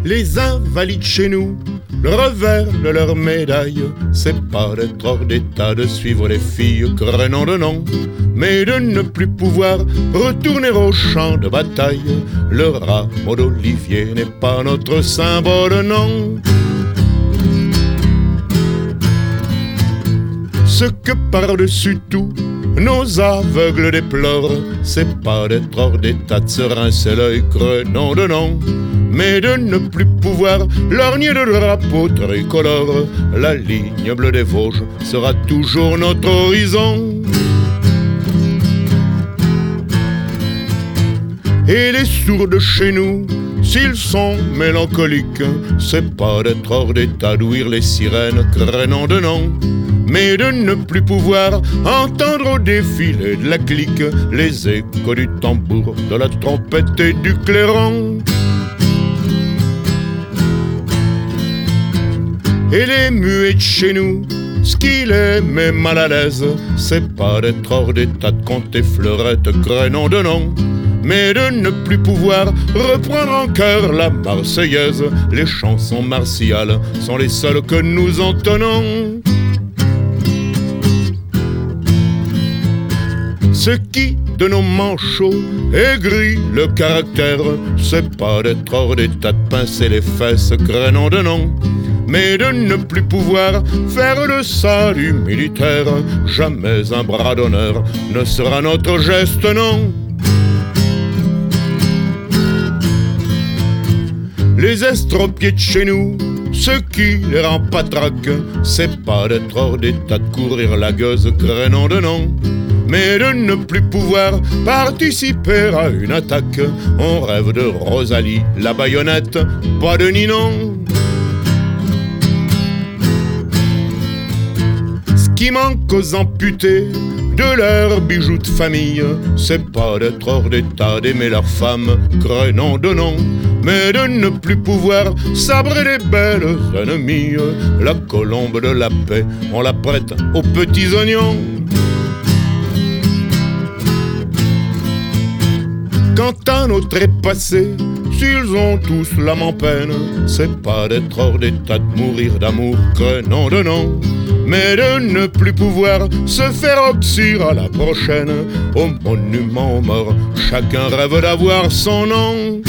Les invalides chez nous, le revers de leur médaille, c'est pas d'être hors d'état de suivre les filles crénant de nom, mais de ne plus pouvoir retourner au champ de bataille. Le rameau d'olivier n'est pas notre symbole, non. Ce que par-dessus tout nos aveugles déplorent, c'est pas d'être hors d'état de se rincer l'œil crénant de nom, mais de ne plus pouvoir lorgner de drapeau tricolore. La ligne bleue des Vosges sera toujours notre horizon. Et les sourds de chez nous, s'ils sont mélancoliques, c'est pas d'être hors d'état d'ouïr les sirènes crénant de nom, mais de ne plus pouvoir entendre au défilé de la clique les échos du tambour, de la trompette et du clairon. Et les muets de chez nous, ce qui les met mal à l'aise, c'est pas d'être hors d'état de compter fleurettes crénant de nom, mais de ne plus pouvoir reprendre en cœur la Marseillaise. Les chansons martiales sont les seules que nous entonnons. Ce qui, de nos manchots, aigrit le caractère, c'est pas d'être hors d'état de pincer les fesses crénant de nom, mais de ne plus pouvoir faire le salut militaire. Jamais un bras d'honneur ne sera notre geste, non. Les estropiés de chez nous, ce qui les rend patraques, c'est pas d'être hors d'état de courir la gueuse crénant de nom, mais de ne plus pouvoir participer à une attaque. On rêve de Rosalie, la baïonnette, pas de Ninon. Ce qui manque aux amputés de leurs bijoux de famille, c'est pas d'être hors d'état d'aimer leur femme crénant de nom, mais de ne plus pouvoir sabrer les belles ennemies. La colombe de la paix, on la prête aux petits oignons. Quant à nos trépassés, s'ils ont tous l'âme en peine, c'est pas d'être hors d'état de mourir d'amour crénant de nom, mais de ne plus pouvoir se faire oxyre à la prochaine. Au monument aux morts, chacun rêve d'avoir son nom.